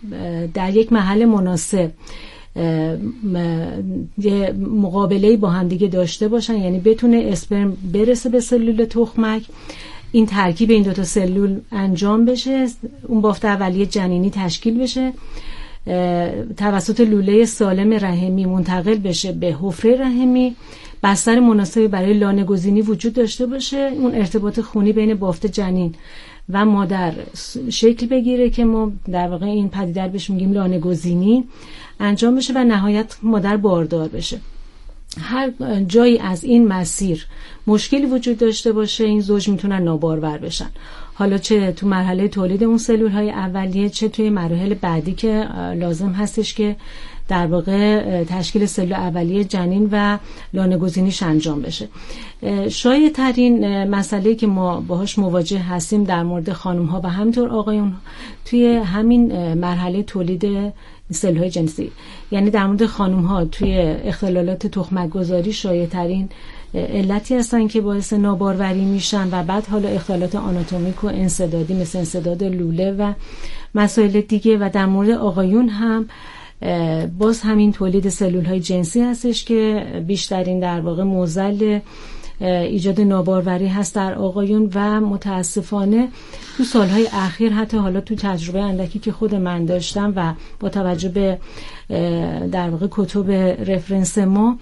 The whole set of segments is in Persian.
در یک محل مناسب یه مقابله‌ای با هم دیگه داشته باشن، یعنی بتونه اسپرم برسه به سلول تخمک، این ترکیب این دوتا سلول انجام بشه، اون بافت اولیه جنینی تشکیل بشه، توسط لوله سالم رحمی منتقل بشه به حفره رحمی، بستر مناسبی برای لانه گزینی وجود داشته باشه، اون ارتباط خونی بین بافت جنین و مادر شکل بگیره که ما در واقع این پدیده بهش میگیم لانه گزینی انجام بشه و نهایت مادر باردار بشه. هر جایی از این مسیر مشکلی وجود داشته باشه این زوج میتونن نابارور بشن، حالا چه تو مرحله تولید اون سلول های اولیه، چه توی مراحل بعدی که لازم هستش که در واقع تشکیل سلول اولیه جنین و لانه گزینیش انجام بشه. شایع ترین مسئله که ما باهاش مواجه هستیم در مورد خانم ها و همینطور آقایون توی همین مرحله تولید سلول های جنسی، یعنی در مورد خانم ها توی اختلالات تخمک گذاری شایع ترین علتی هستن که باعث ناباروری میشن و بعد حالا اختلالات آناتومیک و انسدادی مثل انسداد لوله و مسائل دیگه. و در مورد آقایون هم باز همین تولید سلول های جنسی هستش که بیشترین در واقع معضل ایجاد ناباروری هست در آقایون و متاسفانه تو سالهای اخیر حتی حالا تو تجربه اندکی که خود من داشتم و با توجه به در واقع کتب رفرنس ما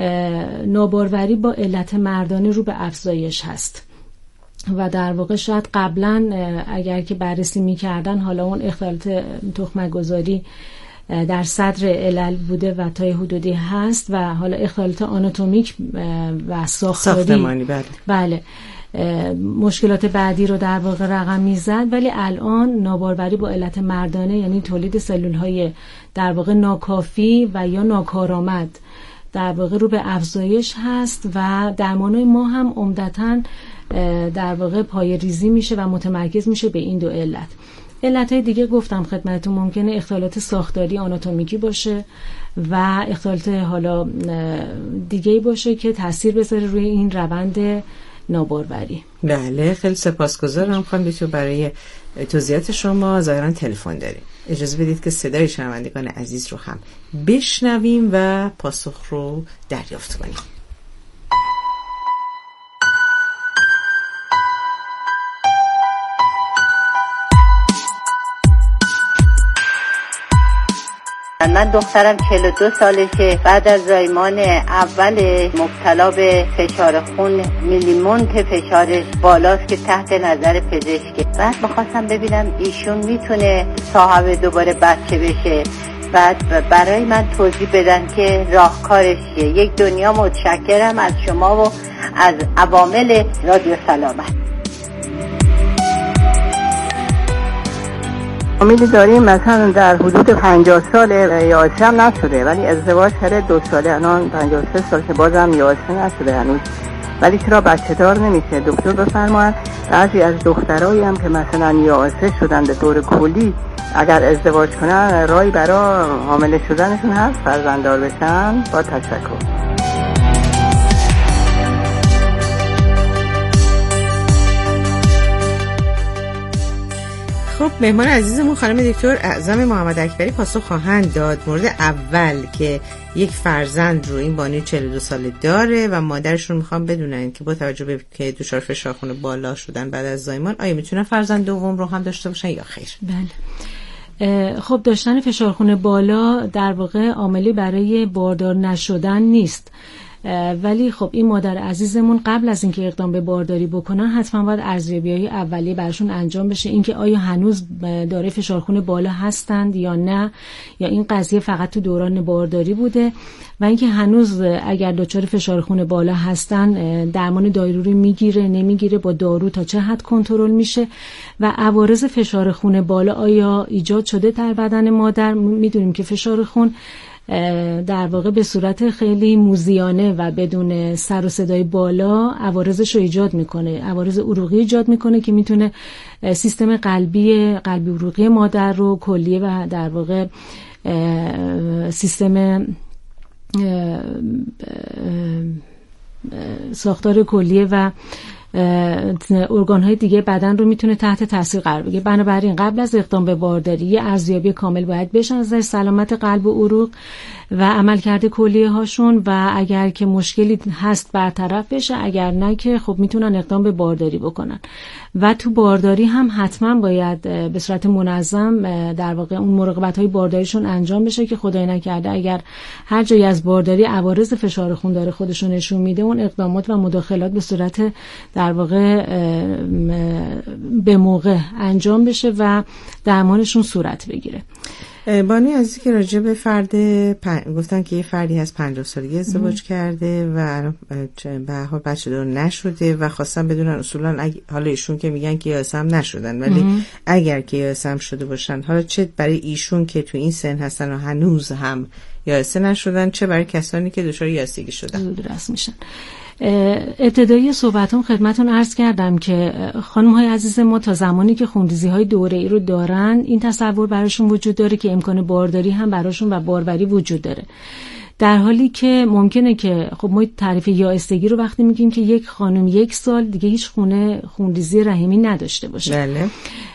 ناباروری با علت مردانه رو به افزایش هست و در واقع شاید قبلا اگر که بررسی می‌کردن حالا اون اختلالات تخمک گذاری در صدر علل بوده و تا حدودی هست و حالا اختلالات آناتومیک و ساختمانی بله مشکلات بعدی رو در واقع رقم میزد، ولی الان ناباروری با علت مردانه یعنی تولید سلول های در واقع ناکافی و یا ناکارآمد در واقع رو به افزایش هست و درمانای ما هم عمدتاً در واقع پای ریزی میشه و متمرکز میشه به این دو علت. علتهای دیگه گفتم خدمتتون ممکنه اختلالات ساختاری آناتومیکی باشه و اختلالات حالا دیگه باشه که تاثیر بذاره روی این روند ناباروری. بله خیلی سپاسگزارم خانم دکتر برای توضیحات شما. ظاهرا تلفن داریم، اجازه بدید که صدای شنوندگان عزیز رو هم بشنویم و پاسخ رو دریافت کنیم. من دخترم 42 سالشه، بعد از زایمان اول مبتلا به فشار خون، میلیمونت فشارش بالاست که تحت نظر پزشکه. بعد می‌خواستم ببینم ایشون میتونه صاحب دوباره بچه بشه، بعد برای من توضیح بدن که راهکارش چیه. یک دنیا متشکرم از شما و از عوامل رادیو سلامت. امیدی داریم مثلا در حدود 50 سال یائسه هم نشده، ولی ازدواج کرده 2 ساله، الان 53 سال که بازم یائسه نشده هنوز، ولی چرا بچه دار نمیشه؟ دکتر بفرمایند بعضی از دخترایی هم که مثلا یائسه شدن به طور کلی اگر ازدواج کنن راهی برای حامله شدنشون هست فرزنددار بشن؟ با تشکر. خب مهمان عزیزمون خانم دکتر اعظم محمد اکبری پاسخ خواهند داد. مورد اول که یک فرزند رو این بانوی 42 ساله داره و مادرشون میخوان بدونن که با توجه به که دچار فشار خون بالا شدن بعد از زایمان آیا میتونن فرزند دوم رو هم داشته باشن یا خیر؟ بله. خب داشتن فشار خون بالا در واقع عاملی برای باردار نشدن نیست، ولی خب این مادر عزیزمون قبل از اینکه اقدام به بارداری بکنن حتما باید ارزیابی‌های اولیه براشون انجام بشه، اینکه آیا هنوز داره فشار خون بالا هستند یا نه، یا این قضیه فقط تو دوران بارداری بوده، و اینکه هنوز اگر دچار فشار خون بالا هستن درمان دارویی میگیره نمیگیره، با دارو تا چه حد کنترل میشه، و عوارض فشار خون بالا آیا ایجاد شده در بدن مادر. میدونیم که فشار خون در واقع به صورت خیلی موذیانه و بدون سر و صدای بالا عوارضش رو ایجاد میکنه، عوارض عروقی ایجاد میکنه که میتونه سیستم قلبی عروقی مادر رو کلیه و در واقع سیستم ساختار کلیه و ارگان‌های دیگه بدن رو میتونه تحت تاثیر قرار بگیره. بنابراین قبل از اقدام به بارداری یه ارزیابی کامل باید بشه از سلامت قلب و عروق و عملکرد کلیه هاشون و اگر که مشکلی هست برطرف بشه، اگر نه که خب میتونن اقدام به بارداری بکنن. و تو بارداری هم حتما باید به صورت منظم در واقع اون مراقبت‌های بارداریشون انجام بشه که خدای نکرده اگر هر جایی از بارداری عوارض فشار خون داره خودشون نشون میده، اون اقدامات و مداخلات به صورت در واقع به موقع انجام بشه و درمانشون صورت بگیره. بانی عزیزی که راجع به فرد گفتن که یه فردی از 50 سالگی ازدواج کرده و به هر حال بچه دار نشده و خواستن بدونن اصولا حالا ایشون که میگن که یاسم نشدن ولی اگر که یاسم شده باشن، حالا چه برای ایشون که تو این سن هستن و هنوز هم یاسه نشدن، چه برای کسانی که دچار یاستگی شدن زودرس میشن. ابتدایی صحبتم خدمتون عرض کردم که خانم‌های عزیز ما تا زمانی که خونریزی‌های دوره‌ای رو دارن این تصور براشون وجود داره که امکان بارداری هم براشون و باروری وجود داره، در حالی که ممکنه که خب ما تعریف یائستگی رو وقتی میگیم که یک خانم 1 سال دیگه هیچ خونریزی رحمی نداشته باشه. بله.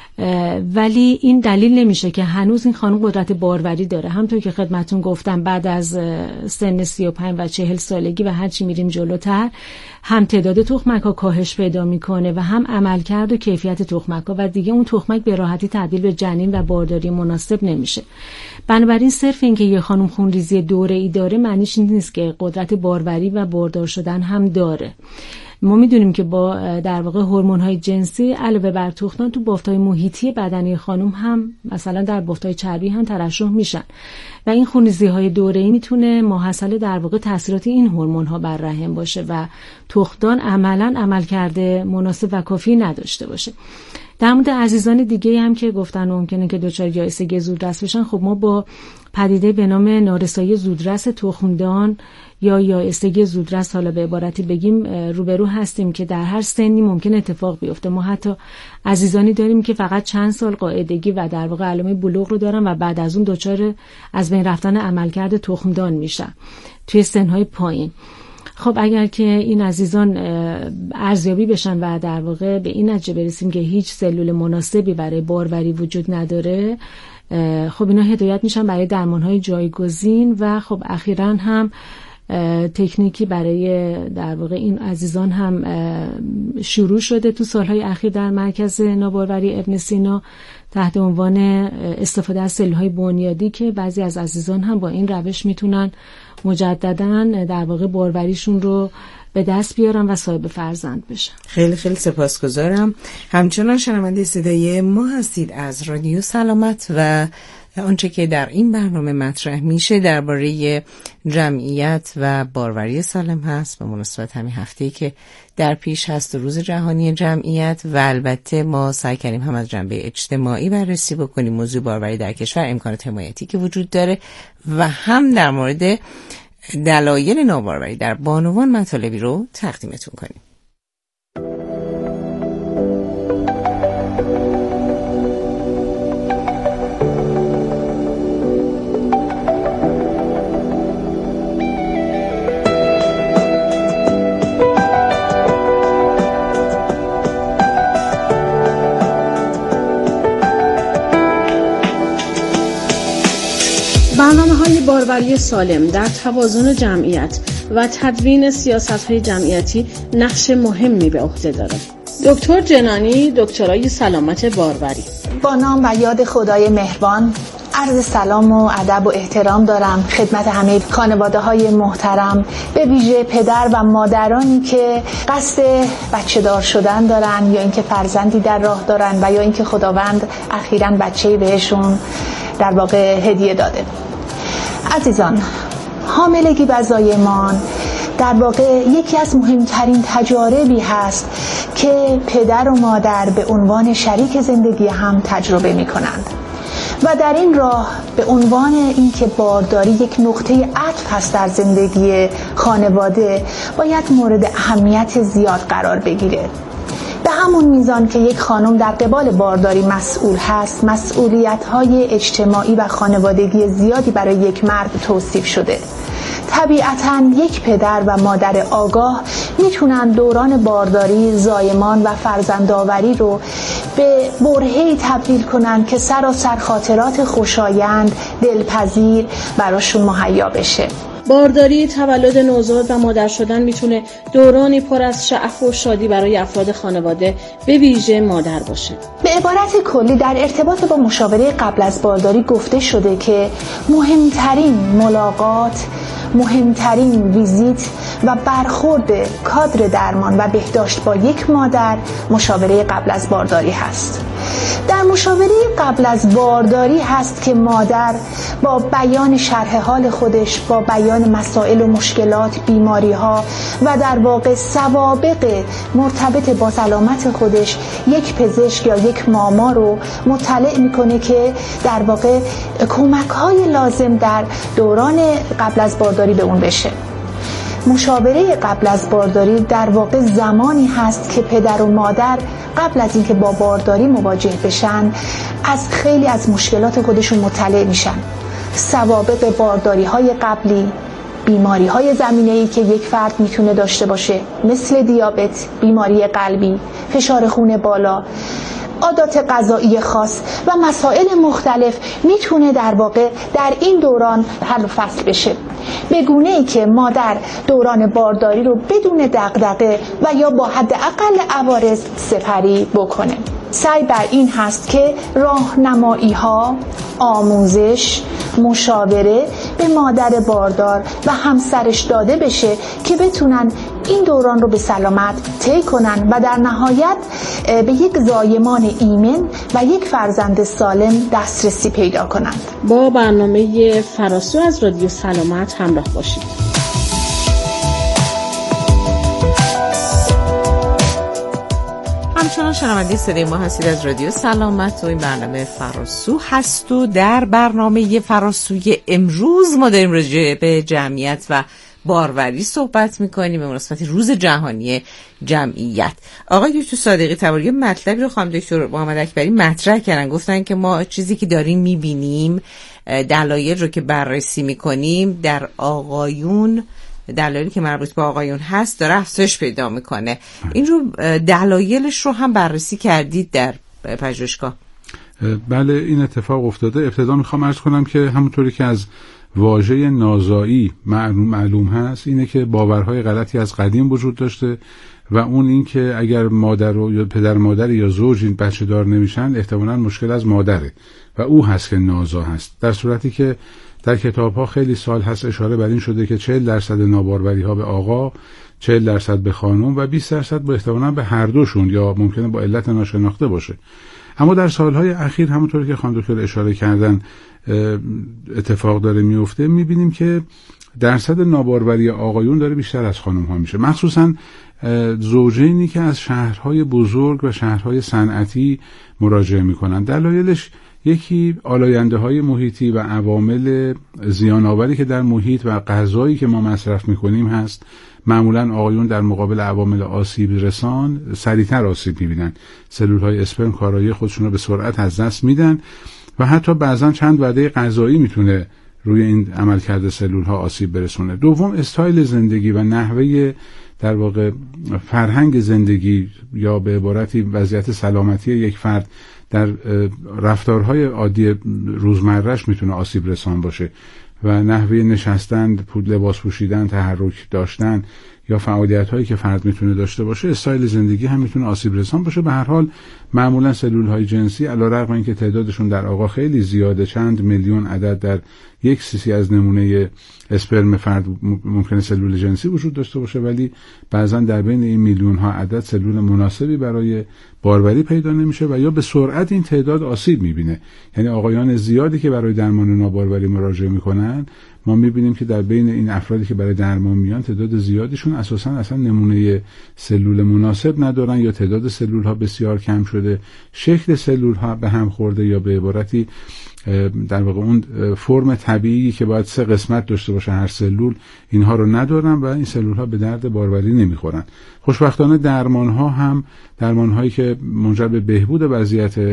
ولی این دلیل نمیشه که هنوز این خانم قدرت باروری داره. همونطور که خدمتون گفتم بعد از سن 35 و 40 سالگی و هرچی میریم جلوتر هم تعداد تخمک‌ها کاهش پیدا میکنه و هم عملکرد و کیفیت تخمک‌ها و دیگه اون تخمک به راحتی تبدیل به جنین و بارداری مناسب نمیشه. بنابراین صرف این که یه خانم خونریزی دوره‌ای داره معنیش این نیست که قدرت باروری و باردار شدن هم داره. ما میدونیم که با در واقع هورمون‌های جنسی علاوه بر تخمدان تو بافت‌های محیطی بدنی خانم هم مثلا در بافت‌های چربی هم ترشح میشن و این خونریزی‌های دوره‌ای میتونه ماحصل در واقع تاثیرات این هورمون‌ها بر رحم باشه و تخمدان عملاً عملکرد مناسب و کافی نداشته باشه. در مورد عزیزان دیگه هم که گفتن ممکنه که دچار یائسگی زودرس بشن، خب ما با پدیده به نام نارسایی زودرس تخمدان یا یائسگی زودرس حالا به عبارتی بگیم روبرو هستیم که در هر سنی ممکن اتفاق بیفته. ما حتی عزیزانی داریم که فقط چند سال قاعدگی و در واقع علائم بلوغ رو دارن و بعد از اون دچار از بین رفتن عملکرد تخمدان میشن توی سنهای پایین. خب اگر که این عزیزان ارزیابی بشن و در واقع به این نتیجه برسیم که هیچ سلول مناسبی برای باروری وجود نداره، خب اینا هدایت میشن برای درمانهای جایگزین و خب اخیراً هم تکنیکی برای در واقع این عزیزان هم شروع شده تو سالهای اخیر در مرکز ناباروری ابن سینا تحت عنوان استفاده از سلول‌های بنیادی که بعضی از عزیزان هم با این روش میتونن مجدداً در واقع باروریشون رو به دست بیارن و صاحب فرزند بشن. خیلی خیلی سپاسگزارم. همچنان شنونده صدای ما هستید از رادیو سلامت و آنچه که در این برنامه مطرح میشه درباره جمعیت و باروری سالم هست به مناسبت همین هفته‌ای که در پیش هست روز جهانی جمعیت و البته ما سعی کردیم هم از جنبه اجتماعی بررسی بکنیم موضوع باروری در کشور، امکانات حمایتی که وجود داره و هم در مورد دلایل ناباروری در بانوان مطالبی رو تقدیمتون کنیم. برنامه‌های باروری سالم در توازن جمعیت و تدوین سیاست‌های جمعیتی نقش مهمی به عهده دارد. دکتر جنانی دکترای سلامت باروری. با نام و یاد خدای مهربان عرض سلام و ادب و احترام دارم خدمت همه خانواده‌های محترم، به ویژه پدر و مادرانی که قصد بچه دار شدن دارن یا اینکه فرزندی در راه دارن و یا اینکه خداوند اخیراً بچه‌ای بهشون در واقع هدیه داده. عزیزان، حاملگی و زایمان در واقع یکی از مهمترین تجاربی هست که پدر و مادر به عنوان شریک زندگی هم تجربه می کنند و در این راه به عنوان اینکه بارداری یک نقطه عطف هست در زندگی خانواده باید مورد اهمیت زیاد قرار بگیره. به همون میزان که یک خانم در قبال بارداری مسئول هست، مسئولیت‌های اجتماعی و خانوادگی زیادی برای یک مرد توصیف شده. طبیعتاً یک پدر و مادر آگاه میتونن دوران بارداری، زایمان و فرزندآوری رو به برهه‌ای تبدیل کنن که سراسر خاطرات خوشایند، دلپذیر براشون مهیا بشه. بارداری، تولد نوزاد و مادر شدن میتونه دورانی پر از شعف و شادی برای افراد خانواده به ویژه مادر باشه. به عبارت کلی در ارتباط با مشاوره قبل از بارداری گفته شده که مهمترین ملاقات، مهمترین ویزیت و برخورد کادر درمان و بهداشت با یک مادر مشاوره قبل از بارداری هست. در مشاوره قبل از بارداری هست که مادر با بیان شرح حال خودش، با بیان مسائل و مشکلات، بیماری‌ها و در واقع سوابق مرتبط با سلامت خودش یک پزشک یا یک ماما رو مطلع میکنه که در واقع کمک‌های لازم در دوران قبل از بارداری به اون بشه. مشاوره قبل از بارداری در واقع زمانی هست که پدر و مادر قبل از اینکه با بارداری مواجه بشن از خیلی از مشکلات خودشون مطلع میشن. سوابق بارداری های قبلی، بیماری های زمینه‌ای که یک فرد میتونه داشته باشه مثل دیابت، بیماری قلبی، فشار خون بالا، عادات غذایی خاص و مسائل مختلف میتونه در واقع در این دوران حل و فصل بشه، به گونه‌ای که مادر دوران بارداری رو بدون دغدغه و یا با حداقل عوارض سپری بکنه. سعی بر این هست که راهنمایی‌ها، آموزش، مشاوره به مادر باردار و همسرش داده بشه که بتونن این دوران رو به سلامت طی کنن و در نهایت به یک زایمان ایمن و یک فرزند سالم دسترسی پیدا کنند. با برنامه فراسو از رادیو سلامت همراه باشید. همچنان شنونده صدای ما هستید از رادیو سلامت و این برنامه فراسو هست و در برنامه فراسوی امروز ما داریم راجع به جمعیت و باروری صحبت میکنیم به مناسبت روز جهانی جمعیت. آقای دکتر صادقی تباری مطلبی رو خانم دکتر محمد اکبری مطرح کردن، گفتن که ما چیزی که داریم میبینیم، دلایل رو که بررسی میکنیم در آقایون، دلایلی که مربوط به آقایون هست داره افزایش پیدا میکنه. این رو دلایلش رو هم بررسی کردید در پژوهشگاه؟ بله این اتفاق افتاده. ابتدا میخوام عرض کنم که همونطوری که از واژه نازایی معلوم هست اینه که باورهای غلطی از قدیم وجود داشته و اون این که اگر مادر یا پدر مادر یا زوج این بچه دار نمیشن احتمالاً مشکل از مادره و او هست که نازا هست، در صورتی که در کتاب ها خیلی سال هست اشاره بر این شده که 40% ناباروری ها به آقا، 40% به خانم و 20% با احتمالاً به هر دوشون یا ممکنه با علت ناشناخته باشه. اما در سالهای اخیر همونطوری که خانم دکتر اشاره کردن اتفاق داره میفته، میبینیم که درصد ناباروری آقایون داره بیشتر از خانم ها میشه، مخصوصا زوجینی که از شهرهای بزرگ و شهرهای صنعتی مراجعه میکنن. دلایلش یکی آلاینده های محیطی و عوامل زیان آوری که در محیط و غذایی که ما مصرف میکنیم هست. معمولا آقایون در مقابل عوامل آسیب رسان سریعتر آسیب میبینن، سلول های اسپرم کارایی خودشون رو به سرعت از دست میدن و حتی بعضا چند وعده غذایی میتونه روی این عملکرد سلول ها آسیب برسونه. دوم استایل زندگی و نحوه در واقع فرهنگ زندگی یا به عبارتی وضعیت سلامتی یک فرد در رفتارهای عادی روزمرهش میتونه آسیب رسان باشه و نحوه نشستن، لباس پوشیدن، تحرک داشتن یا فعالیت هایی که فرد میتونه داشته باشه، استایل زندگی هم میتونه آسیب رسان باشه. به هر حال معمولا سلول های جنسی علیرغم اینکه تعدادشون در آقا خیلی زیاده، چند میلیون عدد در یک سیسی از نمونه اسپرم فرد ممکنه سلول جنسی وجود داشته باشه، ولی بعضا در بین این میلیون ها عدد سلول مناسبی برای باروری پیدا نمیشه و یا به سرعت این تعداد آسیب میبینه. یعنی آقایان زیادی که برای درمان ناباروری مراجعه میکنن، ما میبینیم که در بین این افرادی که برای درمان میان تعداد زیادیشون اصلا نمونه سلول مناسب ندارن یا تعداد سلول ها بسیار کم شده، شکل سلول ها به هم خورده یا به عبارتی در واقع اون فرم طبیعی که باید 3 قسمت داشته باشه هر سلول، اینها رو ندارن و این سلول ها به درد باروری نمیخورن. خوشبختانه درمان هایی که منجر به بهبود وضعیت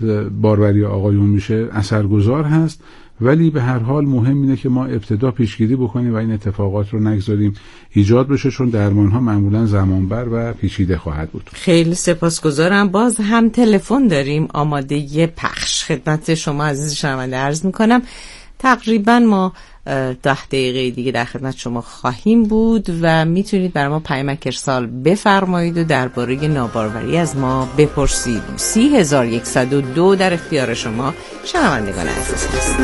باروری آقایون میشه اثرگذار هست، ولی به هر حال مهم اینه که ما ابتدا پیشگیری بکنیم و این اتفاقات رو نگذاریم ایجاد بشه، چون درمان ها معمولا زمانبر و پیچیده خواهد بود. خیلی سپاسگزارم. باز هم تلفن داریم آماده پخش. خدمت شما عزیز شنونده عرض میکنم تقریبا ما 10 دقیقه دیگه در خدمت شما خواهیم بود و میتونید برای ما پیامک ارسال بفرمایید و درباره ناباروری از ما بپرسید. 30102 در اختیار شما شنوندگان عزیز هست.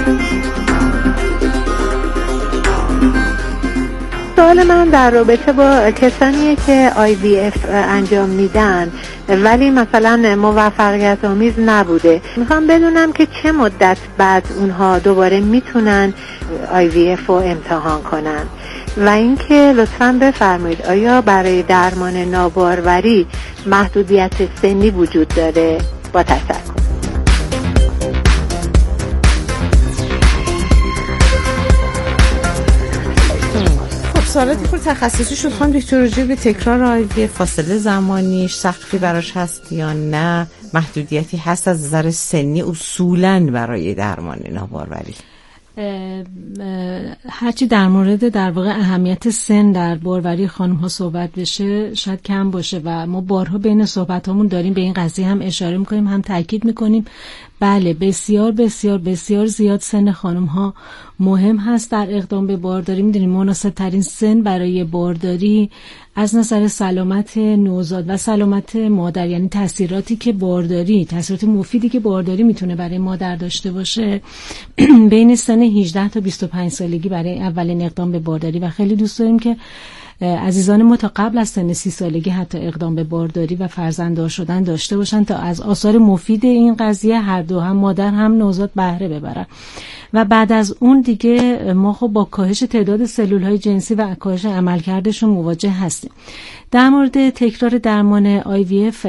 سوال من در رابطه با کسانیه که IVF انجام میدن ولی مثلا موفقیت آمیز نبوده. میخوام بدونم که چه مدت بعد اونها دوباره میتونن IVF رو امتحان کنن و اینکه لطفاً بفرمایید آیا برای درمان ناباروری محدودیت سنی وجود داره؟ با تشکر. سوالاتی پر تخصصی شد خانم دکتر، راجع به تکرار آیوی فاصله زمانیش سقفی براش هست یا نه؟ محدودیتی هست از نظر سنی اصولاً برای درمان ناباروری؟ هرچی در مورد در واقع اهمیت سن در باروری خانم ها صحبت بشه شاید کم باشه و ما بارها بین صحبت هامون داریم به این قضیه هم اشاره میکنیم هم تاکید میکنیم. بله بسیار بسیار بسیار زیاد سن خانم ها مهم هست در اقدام به بارداری. میدونیم مناسب ترین سن برای بارداری از نظر سلامت نوزاد و سلامت مادر، یعنی تاثیراتی که بارداری، تاثیرات مفیدی که بارداری میتونه برای مادر داشته باشه، بین سن 18 تا 25 سالگی برای اولین اقدام به بارداری و خیلی دوست داریم که عزیزان ما تا قبل از سن 30 سالگی حتی اقدام به بارداری و فرزنددار شدن داشته باشن تا از آثار مفید این قضیه هر دو، هم مادر هم نوزاد، بهره ببرن. و بعد از اون دیگه ما خب با کاهش تعداد سلول‌های جنسی و کاهش عملکردشون مواجه هستیم. در مورد تکرار درمان IVF،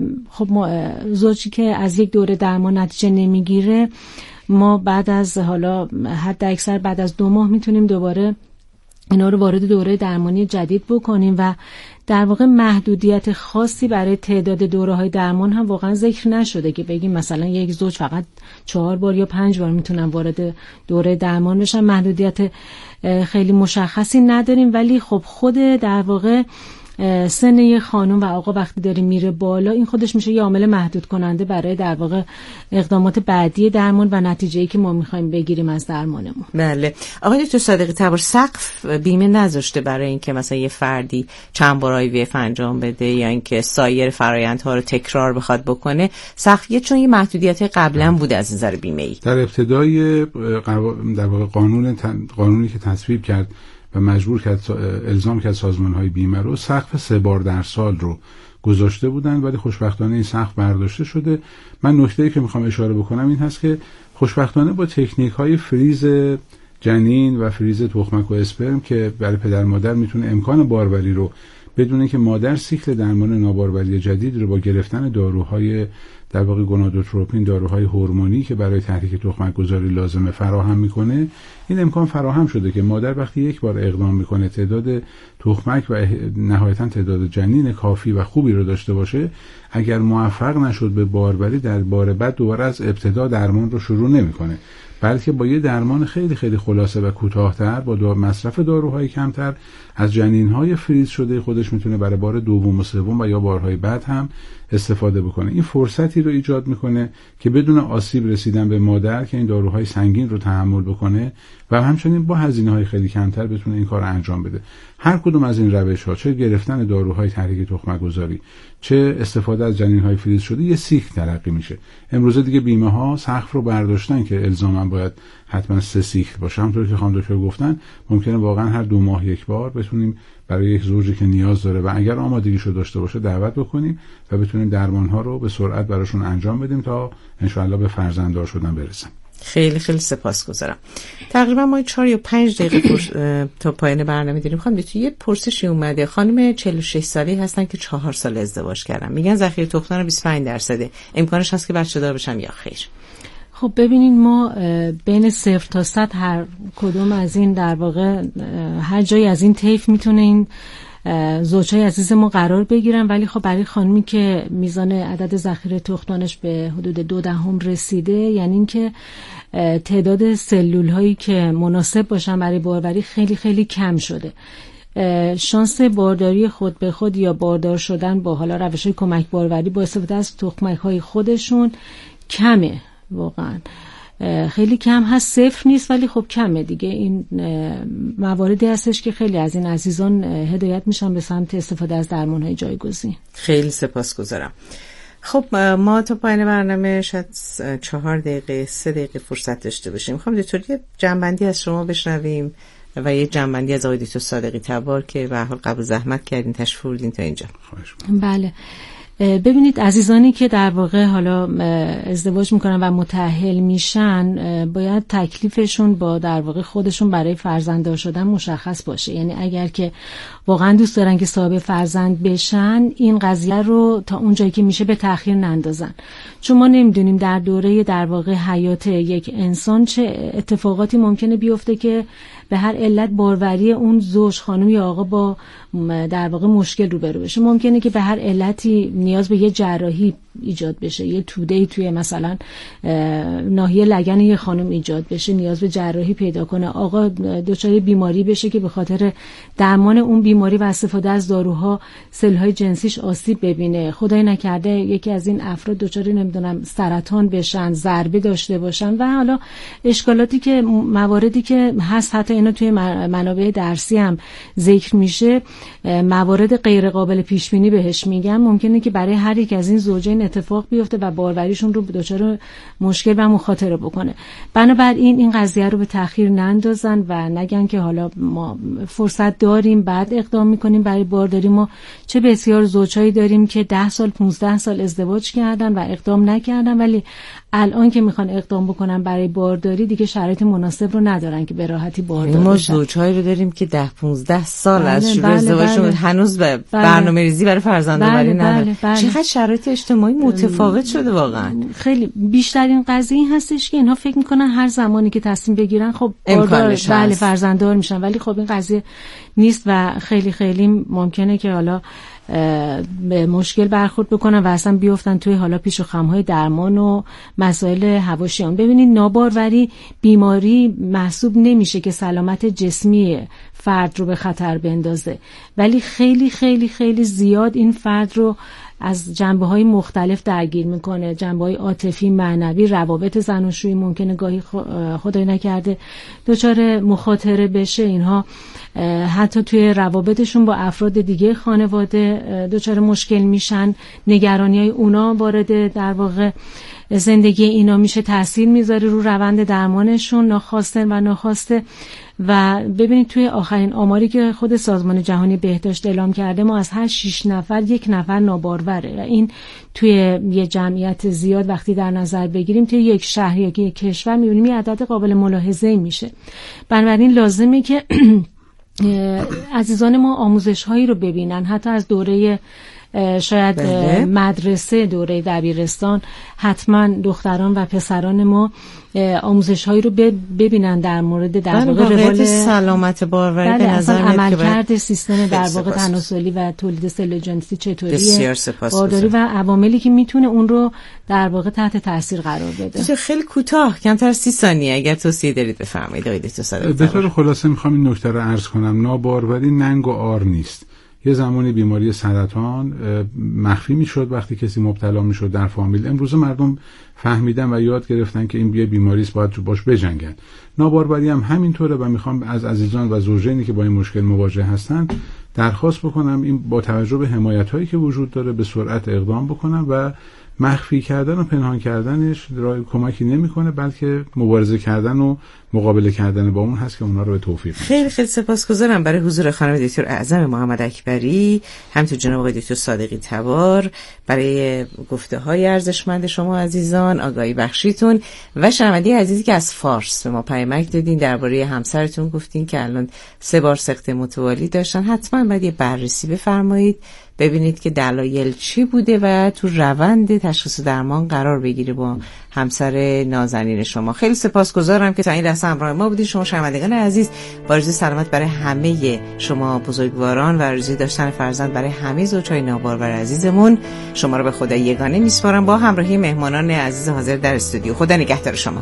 خب ما زوجی که از یک دوره درمان نتیجه نمیگیره، ما بعد از حالا حد اکثر بعد از 2 ماه میتونیم دوباره اینا رو وارد دوره درمانی جدید بکنیم و در واقع محدودیت خاصی برای تعداد دوره‌های درمان هم واقعا ذکر نشده که بگیم مثلا یک زوج فقط 4 بار یا 5 بار میتونن وارد دوره درمان بشن. محدودیت خیلی مشخصی نداریم، ولی خب خود در واقع سن یه خانم و آقا وقتی داره میره بالا، این خودش میشه یه عامل محدود کننده برای در واقع اقدامات بعدی درمان و نتیجه‌ای که ما میخوایم بگیریم از درمانمون. بله. آقای دکتر صادقی تبار، سقف بیمه نذاشته برای اینکه مثلا یه فردی چند بار IVF انجام بده یا اینکه سایر فرآیندها رو تکرار بخواد بکنه؟ سقفیه چون یه محدودیت قبلا بوده از نظر بیمه‌ای. در ابتدای در واقع قانونی که تصویب کرد و مجبور کرد الزام کرد سازمان‌های بیمه رو، سقف 3 بار در سال رو گذاشته بودن، ولی خوشبختانه این سقف برداشته شده. من نکته‌ای که میخوام اشاره بکنم این هست که خوشبختانه با تکنیک‌های فریز جنین و فریز تخمک و اسپرم که برای پدر مادر میتونه امکان باروری رو بدونه که مادر سیکل درمان ناباروری جدید رو با گرفتن داروهای در واقع گونادوتروپین، داروهای هورمونی که برای تحریک تخمک گذاری لازمه فراهم میکنه، این امکان فراهم شده که مادر وقتی یک بار اقدام میکنه تعداد تخمک و نهایتا تعداد جنین کافی و خوبی رو داشته باشه، اگر موفق نشد به باروری در بار بعد دوباره از ابتدا درمان رو شروع نمیکنه، بلکه با یه درمان خیلی خیلی خلاصه و کوتاه‌تر با مصرف داروهای کمتر از جنین‌های فریز شده خودش میتونه برای بار دوم و سوم و یا بارهای بعد هم استفاده بکنه. این فرصتی رو ایجاد میکنه که بدون آسیب رسیدن به مادر که این داروهای سنگین رو تحمل بکنه و همچنین با هزینه‌های خیلی کمتر بتونه این کار رو انجام بده. هر کدوم از این روش‌ها، چه گرفتن داروهای تحریک تخمک گذاری، چه استفاده از جنین‌های فریز شده، یه سیکل تلقی میشه. امروزه دیگه بیمه‌ها سقف رو برداشتن که الزاما باید حتما 3 سیکل باشه. همونطور که خانم دکتر گفتن ممکنه واقعا هر 2 ماه یک بار بتونیم برای یک زوجی که نیاز داره و اگر آمادگیشو داشته باشه دعوت بکنیم و بتونیم درمان‌ها رو به سرعت براشون انجام بدیم تا انشالله به فرزنددار شدن برسن. خیلی خیلی سپاسگزارم. تقریبا ما 4 یا 5 دقیقه تا پایان برنامه داریم. خانم دکتر یه پرسشی اومده. خانم 46 ساله هستن که 4 سال ازدواج کردن. میگن ذخیره تخم‌دان 25%. امکانش هست که بچه‌دار بشن یا خیر؟ خب ببینید ما بین 0 تا 100 هر کدوم از این در واقع هر جایی از این طیف میتونه این زوجهای عزیز ما قرار بگیرن، ولی خب برای خانمی که میزان عدد ذخیره تخمدانش به حدود 0.2 رسیده، یعنی اینکه تعداد سلول هایی که مناسب باشن برای باروری خیلی خیلی کم شده. شانس بارداری خود به خود یا باردار شدن با حالا روش‌های کمک باروری با استفاده از تخمک‌های خودشون کمه، واقعا خیلی کم هست، صفر نیست ولی خب کمه دیگه. این مواردی هستش که خیلی از این عزیزان هدایت میشن به سمت استفاده از درمان‌های جایگزین. خیلی سپاسگزارم. خب ما تا پایان برنامه شاید 4 دقیقه 3 دقیقه فرصت داشته باشیم. میخوام دکتر یه جنبندی از شما بشنویم و یه جنبندی از آقای دکتر صادقی تبار که به هر حال قبل زحمت کردین تشریف آوردین تا اینجا. بله، ببینید عزیزانی که در واقع حالا ازدواج میکنن و متأهل میشن، باید تکلیفشون با در واقع خودشون برای فرزنددار شدن مشخص باشه. یعنی اگر که واقعا دوست دارن که صاحب فرزند بشن، این قضیه رو تا اونجایی که میشه به تأخیر نندازن، چون ما نمیدونیم در دوره در واقع حیات یک انسان چه اتفاقاتی ممکنه بیفته که به هر علت باروری اون زوج، خانم یا آقا، با در واقع مشکل روبرو بشه. ممکنه که به هر علتی نیاز به یه جراحی ایجاد بشه، یه توده‌ای توی مثلا ناحیه لگن یه خانم ایجاد بشه، نیاز به جراحی پیدا کنه. آقا دچار بیماری بشه که به خاطر درمان اون بیماری و استفاده از داروها سل‌های جنسیش آسیب ببینه. خدای نکرده یکی از این افراد دچار نمیدونم سرطان بشن، ضربه داشته باشن و حالا اشکالاتی که مواردی که هست، حتی اینا توی منابع درسی هم ذکر میشه، موارد غیر قابل پیش بینی بهش میگن. ممکنه که برای هر یک از این زوجین اتفاق بیفته و باروریشون رو دچار مشکل و مخاطره بکنه. بنابراین این قضیه رو به تأخیر نندازن و نگن که حالا ما فرصت داریم بعد اقدام میکنیم برای بارداری. ما چه بسیار زوجایی داریم که 10 سال 15 سال ازدواج کردن و اقدام نکردن، ولی الان که میخوان اقدام بکنن برای بارداری دیگه شرایط مناسب رو ندارن که به راحتی باردار بشن. ما زوجایی رو داریم که 10-15 سال از شروع ازدواجشون هنوز به برنامه‌ریزی برای فرزندآوری ندارن. چقدر شرایط اجتماعی متفاوت شده واقعا. خیلی بیشترین قضیه این هستش که اینها فکر میکنن هر زمانی که تصمیم بگیرن خب بله فرزنددار میشن، ولی خب این قضیه نیست و خیلی خیلی ممکنه که حالا به مشکل برخورد بکنن و اصلا بیفتن توی حالا پیش و خم‌های درمان و مسائل حواشیان. ببینید ناباروری بیماری محسوب نمیشه که سلامت جسمی فرد رو به خطر بندازه، ولی خیلی خیلی خیلی زیاد این فرد رو از جنبه‌های مختلف درگیر میکنه. جنبه‌های عاطفی، معنوی، روابط زناشویی ممکنه گاهی خدای نکرده دچار مخاطره بشه. اینها حتی توی روابطشون با افراد دیگه خانواده دچار مشکل میشن. نگرانی‌های اونا وارد در واقع زندگی اینا میشه، تأثیر میذاره رو روند درمانشون ناخواسته و ناخواسته. و ببینید توی آخرین آماری که خود سازمان جهانی بهداشت اعلام کرده، ما از هر 6 نفر 1 نفر ناباروره و این توی یه جمعیت زیاد وقتی در نظر بگیریم توی یک شهر یا یک کشور میبینیم یه عدد قابل ملاحظه‌ای میشه. بنابراین لازمه که عزیزان ما آموزش هایی رو ببینن، حتی از دوره شاید مدرسه، دوره دبیرستان، حتما دختران و پسران ما آموزش هایی رو ببینن در مورد در واقع روال سلامت باروری. به نظر میاد عملکرد سیستم در واقع تناسلی و تولید سلول جنسی چطوریه، بارداری و عواملی که میتونه اون رو در واقع تحت تاثیر قرار بده. خیلی کوتاه، کمتر از 30 ثانیه اگر توصیه دارید بفرمایید آقای دکتر صادقی. به طور خلاصه میخوام این نکته رو عرض کنم. ناباروری ننگ و عار نیست. یه زمانی بیماری سرطان مخفی میشد وقتی کسی مبتلا میشد در فامیل. امروز مردم فهمیدن و یاد گرفتن که این بیماری است، باید باش بجنگن. ناباروری هم همینطوره و میخوام از عزیزان و زوجینی که با این مشکل مواجه هستن درخواست بکنم این با توجه به حمایت‌هایی که وجود داره به سرعت اقدام بکنن و مخفی کردن و پنهان کردنش راه کمکی نمیکنه، بلکه مبارزه کردن و مقابله کردن با اون هست که اونا رو به توفیق می‌رسونه. خیلی خیلی سپاسگزارم برای حضور خانم دکتر اعظم محمد اکبری، همینطور جناب آقای دکتر صادقی تبار، برای گفته‌های ارزشمند شما عزیزان، آگاهی بخشیتون و شنونده عزیزی که از فارس به ما پیامک دادین درباره همسرتون گفتین که الان 3 بار سقط متوالی داشتن. حتما باید یه بررسی بفرمایید ببینید که دلایل چی بوده و تو روند تشخیص درمان قرار بگیره با همسر نازنین شما. خیلی سپاسگزارم که تا این لحظه همراه ما بودید. شما شنوندگان عزیز، با آرزوی سلامت برای همه شما بزرگواران و آرزوی داشتن فرزند برای همه زوجهای نابارور عزیزمون، شما رو به خدای یگانه میسپارم با همراهی مهمانان عزیز حاضر در استودیو. خدا نگهدار شما.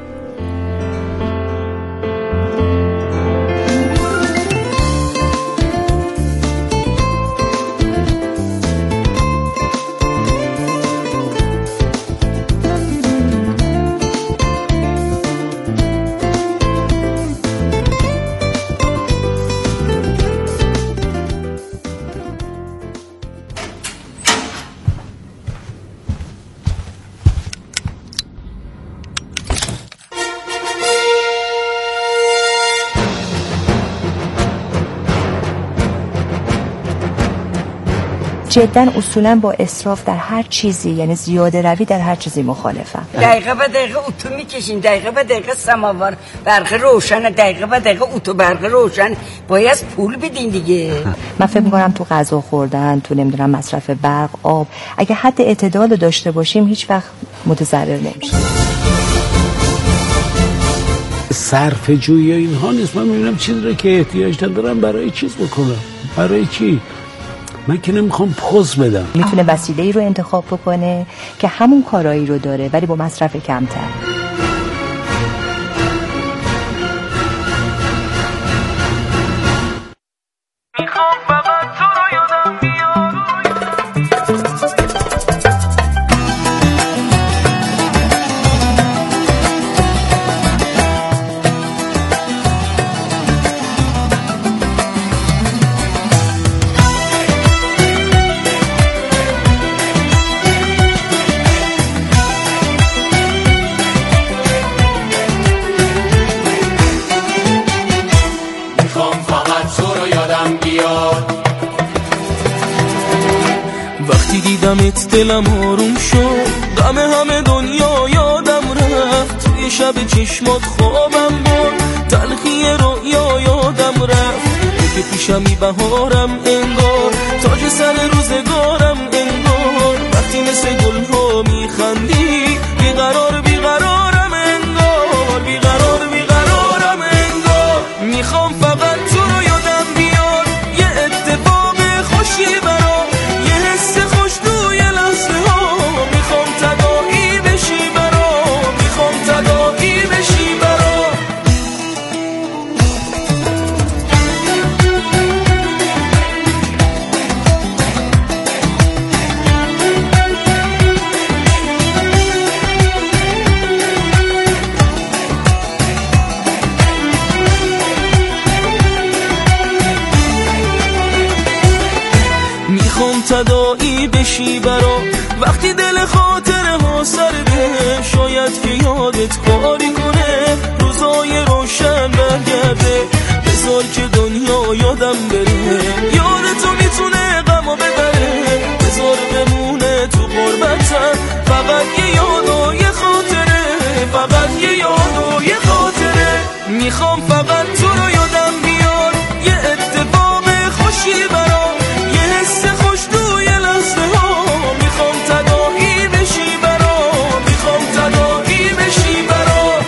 جدا اصولا با اسراف در هر چیزی، یعنی زیاده روی در هر چیزی مخالفم. دقیقه به دقیقه اتو میکشین، دقیقه به دقیقه سماوار برق روشن، دقیقه به دقیقه اتو برق روشن، باید پول بدین دیگه. من فکر میکنم تو غذا خوردن، تو نمیدونم مصرف برق، آب، اگه حد اعتدال داشته باشیم هیچ وقت متضرر نمیشیم. صرف جویی اینها نیست. من میبینم چیزی رو که احتیاج دارم برای چیز بکنم. برای چی؟ من که نمیخوام پوز بدم. میتونه وسیله‌ای رو انتخاب بکنه که همون کارایی رو داره ولی با مصرف کمتر. میخوام فقط تو رو یادم بیاد. وقتی دیدمت دلم آروم شد، غم همه دنیا یادم رفت. توی شب چشمات خوابم برد، تلخی رویا یادم رفت. تو که پیشمی بهارم انگار، تاج سر روزگارم انگار. وقتی مثل گلها میخندی، بیقرار بیقرارم انگار، بیقرار بیقرارم انگار. میخوام فقط تو رو یادم بیاد، یه اتفاق خوشی برام، یه حس خوش توی لحظه ها. میخوام تداعی بشی برام، میخوام تداعی بشی برام. میخوام تداعی بشی برام، وقتی دل خاطره ها سرده. شاید که یادت کاری کنه، روزای روشن برگرده. بذار که دنیا یادم بره، یاد تو میتونه غمو ببره. بذار بمونه تو غربتم، فقط یه یاد و یه خاطره، فقط یه یاد و یه خاطره. میخوام فقط تو رو یادم بیاد، یه اتفاق خوشی برام، یه حس خوش توی لحظه ها. میخوام تداعی بشی برام، میخوام تداعی بشی برام.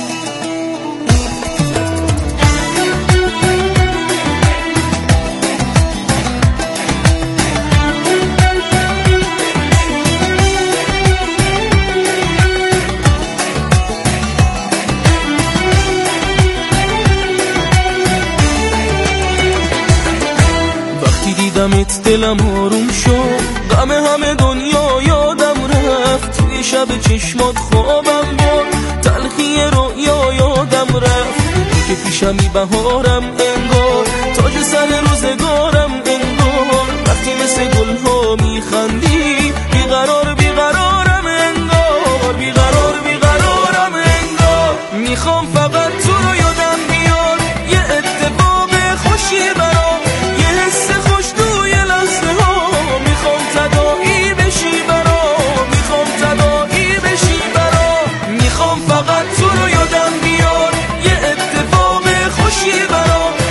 وقتی دیدمت دلم آروم شد، غم همه دنیا یادم رفت. توی شب چشمات خوابم برد، تلخی رویا یادم رفت. تو که پیشمی بهارم انگار، تاج سر روزگارم انگار. وقتی مثل گلها میخندی، بیقرار بیقرارم انگار، بیقرار بیقرارم انگار. میخوام فقط تو رو یادم بیاد، یه اتفاق خوشی برام، یه حس خوش توی لحظه ها. میخوام تداعی بشی برام، میخوام تداعی بشی برام. میخوام فقط تو رو یادم بیاد، یه اتفاق خوشی برام،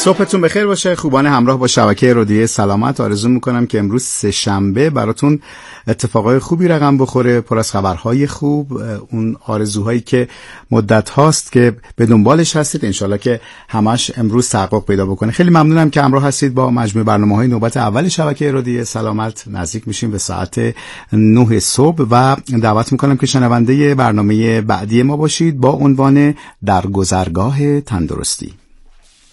صبحتون بخیر باشه. خوبان همراه با شبکه رادیو سلامت آرزو میکنم که امروز سه‌شنبه براتون اتفاقای خوبی رقم بخوره، پر از خبرهای خوب، اون آرزوهایی که مدت هاست که به دنبالش هستید انشالله که همش امروز تحقق پیدا بکنه. خیلی ممنونم که همراه هستید با مجموعه برنامه‌های نوبت اول شبکه رادیو سلامت. نزدیک میشیم به ساعت 9 صبح و دعوت میکنم که شنونده برنامه بعدی ما باشید با عنوان در گذرگاه تندرستی.